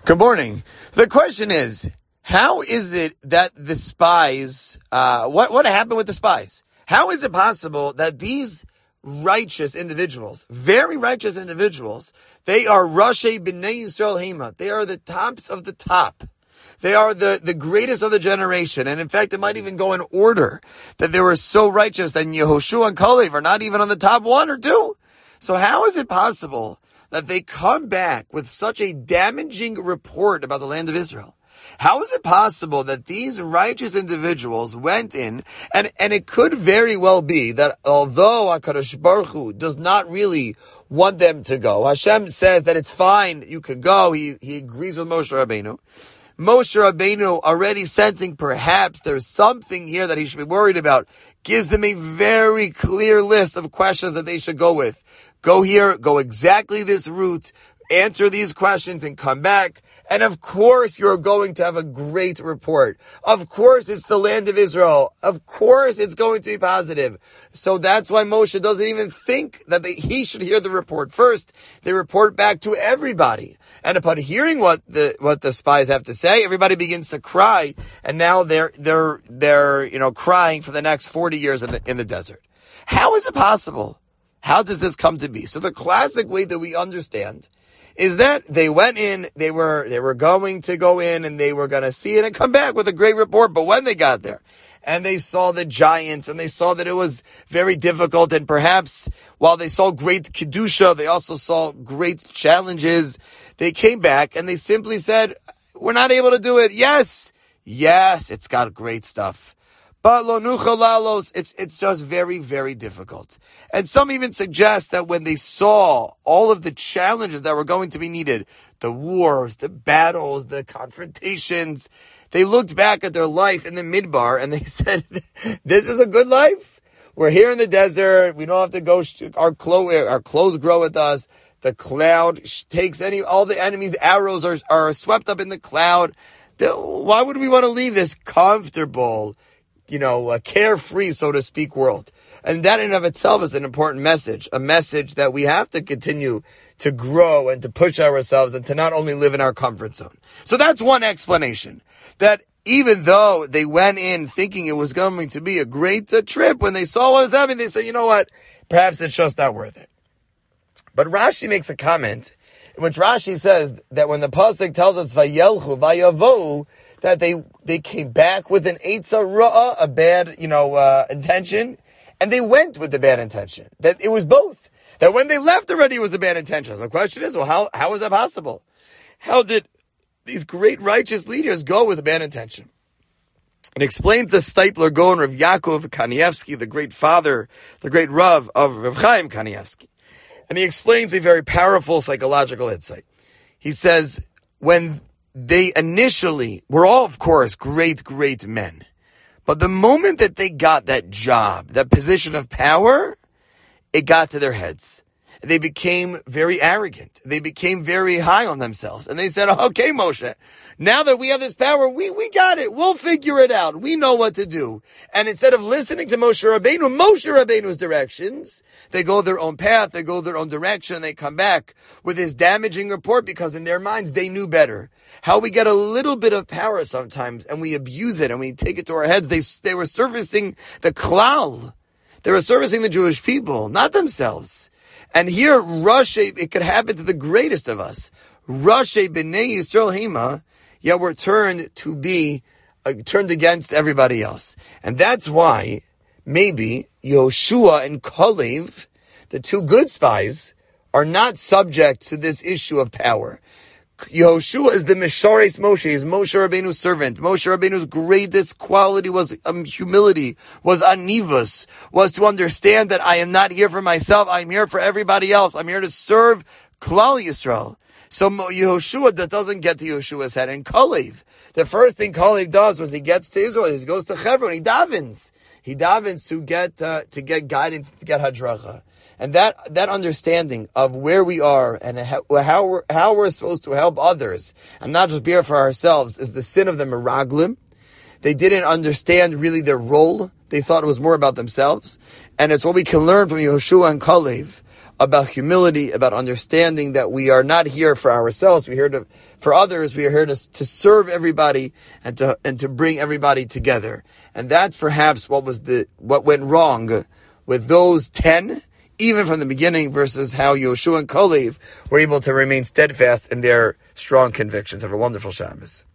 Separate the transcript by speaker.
Speaker 1: Good morning. The question is, how is it that the spies, what happened with the spies? How is it possible that these righteous individuals, very righteous individuals, they are Rashi B'nai Yisrael Hema. They are the tops of the top. They are the greatest of the generation. And in fact, it might even go in order that they were so righteous that Yehoshua and Kalev are not even on the top one or two. So how is it possible that they come back with such a damaging report about the land of Israel? How is it possible that these righteous individuals went in, and it could very well be that although HaKadosh Baruch Hu does not really want them to go, Hashem says that it's fine, you can go, he agrees with Moshe Rabbeinu. Moshe Rabbeinu, already sensing perhaps there's something here that he should be worried about, gives them a very clear list of questions that they should go with. Go here, go exactly this route, answer these questions and come back. And of course you're going to have a great report. Of course it's the land of Israel. Of course it's going to be positive. So that's why Moshe doesn't even think that he should hear the report first. They report back to everybody. And upon hearing what the spies have to say, everybody begins to cry. And now they're crying for the next 40 years in the desert. How is it possible? How does this come to be? So the classic way that we understand is that they went in, they were going to go in and they were going to see it and come back with a great report. But when they got there and they saw the giants and they saw that it was very difficult, and perhaps while they saw great Kedusha, they also saw great challenges. They came back and they simply said, we're not able to do it. Yes, it's got great stuff. But lo nuchal lalos, it's just very, very difficult. And some even suggest that when they saw all of the challenges that were going to be needed, the wars, the battles, the confrontations, they looked back at their life in the Midbar and they said, this is a good life. We're here in the desert. We don't have to go, our clothes grow with us. The cloud takes all the enemy's arrows are swept up in the cloud. Why would we want to leave this comfortable, a carefree, so to speak, world? And that in and of itself is an important message, a message that we have to continue to grow and to push ourselves and to not only live in our comfort zone. So that's one explanation, that even though they went in thinking it was going to be a great trip, when they saw what was happening, they said, you know what, perhaps it's just not worth it. But Rashi makes a comment in which Rashi says that when the pasuk tells us vayelchu, vayavohu, that they came back with an eitzah ra'ah, a bad, intention, and they went with the bad intention. That it was both. That when they left already, it was a bad intention. The question is, well, how is that possible? How did these great righteous leaders go with a bad intention? It explains the Steipler Gaon of Yaakov Kanievsky, the great father, the great Rav of Reb Chaim Kanievsky. And he explains a very powerful psychological insight. He says, when they initially were all, of course, great, great men. But the moment that they got that job, that position of power, it got to their heads. They became very arrogant. They became very high on themselves. And they said, okay, Moshe, now that we have this power, we got it. We'll figure it out. We know what to do. And instead of listening to Moshe Rabbeinu's directions, they go their own path, they go their own direction, and they come back with this damaging report because in their minds, they knew better. How we get a little bit of power sometimes and we abuse it and we take it to our heads. They were servicing the klal. They were servicing the Jewish people, not themselves. And here, Rashi, it could happen to the greatest of us. Rashi B'nai Yisrael Hema, yet we're turned against everybody else. And that's why maybe Yehoshua and Kalev, the two good spies, are not subject to this issue of power. Yehoshua is the Mishares Moshe, is Moshe Rabbeinu's servant. Moshe Rabbeinu's greatest quality was humility, was anivus, was to understand that I am not here for myself, I'm here for everybody else. I'm here to serve Klal Yisrael. So Yehoshua, that doesn't get to Yehoshua's head. And Kalev, the first thing Kalev does was he gets to Israel, he goes to Hebron, he davens. He davens to get guidance, to get hadracha. And that understanding of where we are and how we're supposed to help others and not just be here for ourselves is the sin of the Meraglim. They didn't understand really their role. They thought it was more about themselves. And it's what we can learn from Yehoshua and Kalev about humility, about understanding that we are not here for ourselves. We're here for others. We are here to serve everybody and to bring everybody together. And that's perhaps what went wrong with those 10, even from the beginning, versus how Yoshua and Kalev were able to remain steadfast in their strong convictions. Have a wonderful Shabbos.